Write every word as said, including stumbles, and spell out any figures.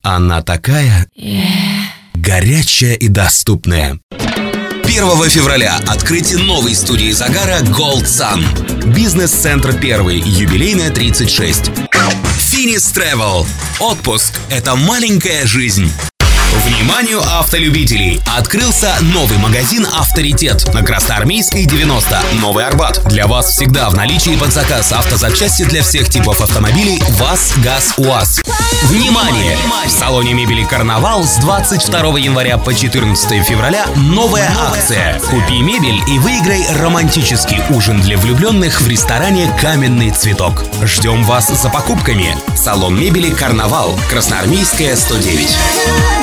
Она такая горячая и доступная. первого февраля открытие новой студии загара Gold Sun. Бизнес-центр «Первый», юбилейная тридцать шесть. Finis Travel. Отпуск – это маленькая жизнь. Вниманию автолюбителей! Открылся новый магазин «Авторитет» на Красноармейской, девяносто, Новый Арбат. Для вас всегда в наличии под заказ автозапчасти для всех типов автомобилей ВАЗ, ГАЗ, УАЗ. Внимание! В салоне мебели «Карнавал» с двадцать второго января по четырнадцатое февраля новая акция. Купи мебель и выиграй романтический ужин для влюбленных в ресторане «Каменный цветок». Ждем вас за покупками. Салон мебели «Карнавал», Красноармейская, сто девять.